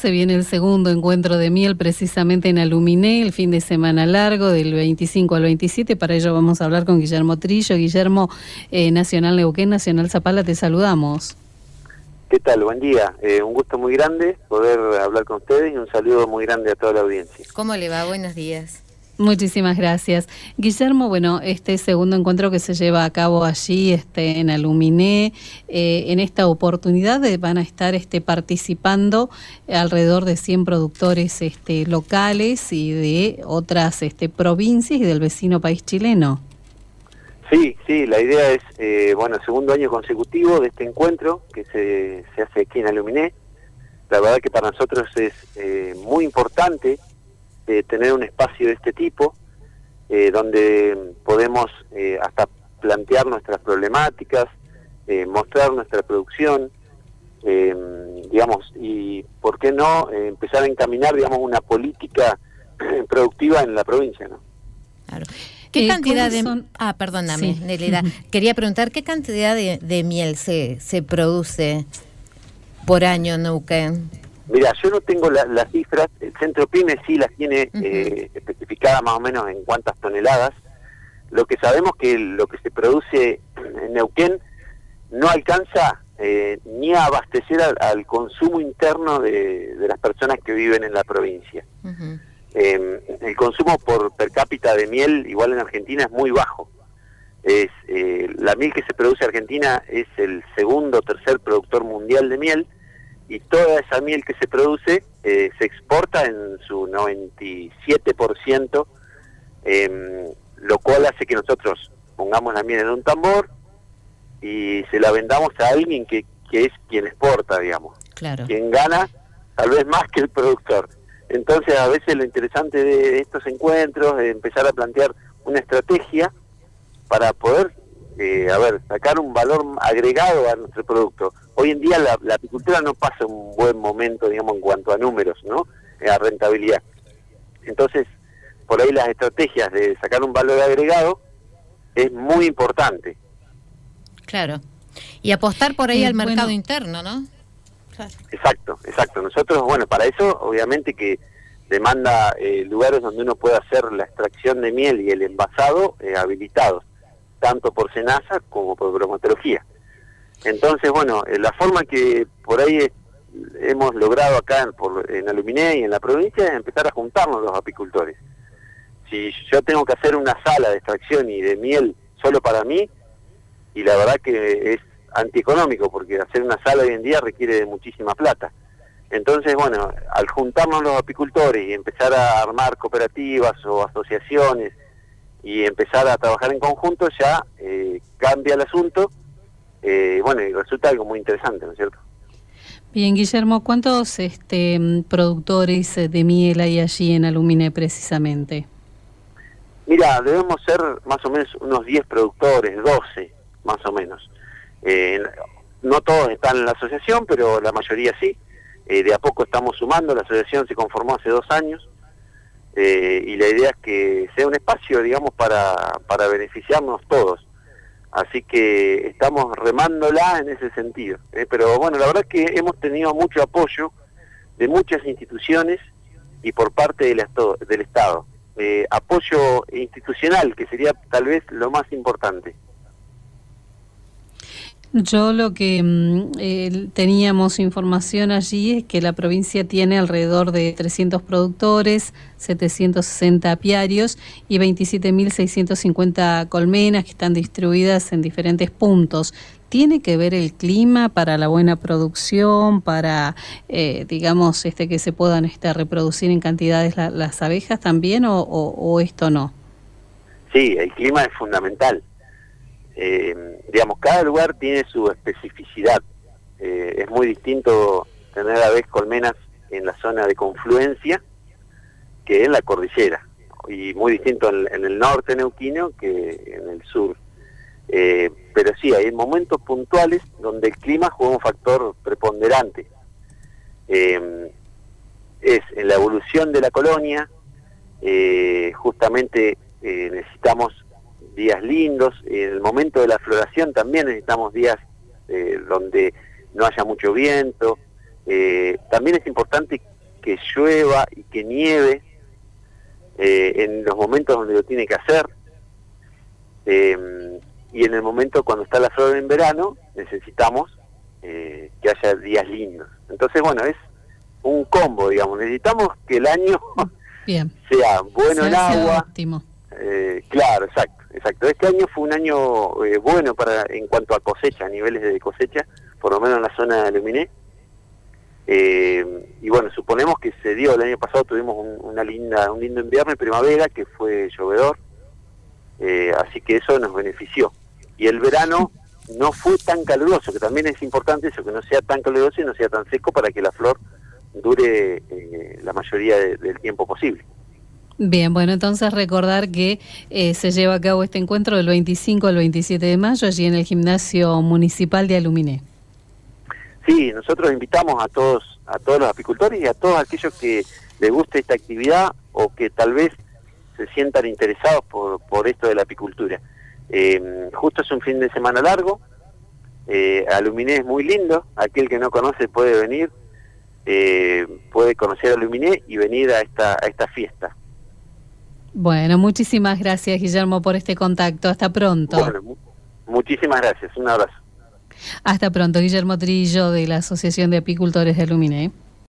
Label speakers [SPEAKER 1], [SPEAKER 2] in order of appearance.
[SPEAKER 1] se viene el segundo encuentro de miel precisamente en Aluminé, el fin de semana largo del 25 al 27. Para ello vamos a hablar con Guillermo Trillo. Guillermo, Nacional Neuquén, Nacional Zapala, te saludamos.
[SPEAKER 2] ¿Qué tal? Buen día. Un gusto muy grande poder hablar con ustedes y un saludo muy grande a toda la audiencia.
[SPEAKER 3] ¿Cómo le va? Buenos días.
[SPEAKER 1] Muchísimas gracias. Guillermo, bueno, este segundo encuentro que se lleva a cabo allí en Aluminé, en esta oportunidad van a estar participando alrededor de 100 productores locales y de otras provincias y del vecino país chileno.
[SPEAKER 2] Sí, la idea es, segundo año consecutivo de este encuentro que se hace aquí en Aluminé. La verdad que para nosotros es muy importante tener un espacio de este tipo, donde podemos hasta plantear nuestras problemáticas, mostrar nuestra producción, y por qué no empezar a encaminar, una política productiva en la provincia, ¿no?
[SPEAKER 3] Claro. ¿Qué cantidad de...? Perdóname,
[SPEAKER 1] sí.
[SPEAKER 3] Nelida. Quería preguntar, ¿qué cantidad de miel se produce por año en Neuquén?
[SPEAKER 2] Mira, yo no tengo las cifras, el Centro PYME sí las tiene especificadas más o menos en cuántas toneladas. Lo que sabemos que lo que se produce en Neuquén no alcanza ni a abastecer al consumo interno de las personas que viven en la provincia. El consumo per cápita de miel, igual en Argentina, es muy bajo. La miel que se produce en Argentina es el segundo o tercer productor mundial de miel, y toda esa miel que se produce se exporta en su 97%, lo cual hace que nosotros pongamos la miel en un tambor y se la vendamos a alguien que es quien exporta, digamos.
[SPEAKER 3] Claro.
[SPEAKER 2] Quien gana tal vez más que el productor. Entonces, a veces lo interesante de estos encuentros es empezar a plantear una estrategia para poder sacar un valor agregado a nuestro producto. Hoy en día la apicultura no pasa un buen momento, digamos, en cuanto a números, ¿no? A rentabilidad. Entonces, por ahí las estrategias de sacar un valor agregado es muy importante.
[SPEAKER 3] Claro. Y apostar por ahí al mercado interno, ¿no? Claro.
[SPEAKER 2] Exacto. Nosotros, para eso, obviamente que demanda lugares donde uno pueda hacer la extracción de miel y el envasado habilitados, tanto por SENASA como por bromatología. Entonces, la forma que por ahí hemos logrado acá en Aluminé y en la provincia es empezar a juntarnos los apicultores. Si yo tengo que hacer una sala de extracción y de miel solo para mí, y la verdad que es antieconómico, porque hacer una sala hoy en día requiere de muchísima plata. Entonces, al juntarnos los apicultores y empezar a armar cooperativas o asociaciones y empezar a trabajar en conjunto, ya cambia el asunto, y resulta algo muy interesante, ¿no es cierto?
[SPEAKER 1] Bien, Guillermo, ¿cuántos productores de miel hay allí en Aluminé precisamente?
[SPEAKER 2] Mira, debemos ser más o menos unos 10 productores, 12 más o menos. No todos están en la asociación, pero la mayoría sí. De a poco estamos sumando. La asociación se conformó hace 2 años, y la idea es que sea un espacio, digamos, para beneficiarnos todos. Así que estamos remándola en ese sentido. Pero la verdad es que hemos tenido mucho apoyo de muchas instituciones y por parte del Estado. Apoyo institucional, que sería tal vez lo más importante.
[SPEAKER 1] Yo lo que teníamos información allí es que la provincia tiene alrededor de 300 productores, 760 apiarios y 27.650 colmenas que están distribuidas en diferentes puntos. ¿Tiene que ver el clima para la buena producción, para, que se puedan reproducir en cantidades las abejas también, o esto no?
[SPEAKER 2] Sí, el clima es fundamental. Cada lugar tiene su especificidad. Es muy distinto tener aves colmenas en la zona de confluencia que en la cordillera, y muy distinto en el norte neuquino que en el sur. Pero sí, hay momentos puntuales donde el clima juega un factor preponderante. Es en la evolución de la colonia, justamente necesitamos días lindos. En el momento de la floración también necesitamos días donde no haya mucho viento. También es importante que llueva y que nieve en los momentos donde lo tiene que hacer, y en el momento cuando está la flor en verano necesitamos que haya días lindos. Entonces, bueno, es un combo, digamos. Necesitamos que el año
[SPEAKER 1] Bien.
[SPEAKER 2] sea bueno en agua.
[SPEAKER 1] Óptimo.
[SPEAKER 2] Claro, exacto. Este año fue un año bueno en cuanto a cosecha, a niveles de cosecha, por lo menos en la zona de Aluminé. Y bueno, suponemos que se dio, el año pasado tuvimos un lindo invierno y primavera que fue llovedor, así que eso nos benefició. Y el verano no fue tan caluroso, que también es importante eso, que no sea tan caluroso y no sea tan seco para que la flor dure la mayoría del tiempo posible.
[SPEAKER 1] Bien, bueno, entonces recordar que se lleva a cabo este encuentro del 25 al 27 de mayo allí en el Gimnasio Municipal de Aluminé.
[SPEAKER 2] Sí, nosotros invitamos a todos los apicultores y a todos aquellos que les guste esta actividad o que tal vez se sientan interesados por esto de la apicultura. Justo es un fin de semana largo, Aluminé es muy lindo, aquel que no conoce puede venir, puede conocer Aluminé y venir a esta fiesta.
[SPEAKER 1] Bueno, muchísimas gracias, Guillermo, por este contacto. Hasta pronto.
[SPEAKER 2] Bueno, muchísimas gracias, un abrazo.
[SPEAKER 1] Hasta pronto, Guillermo Trillo de la Asociación de Apicultores de Aluminé.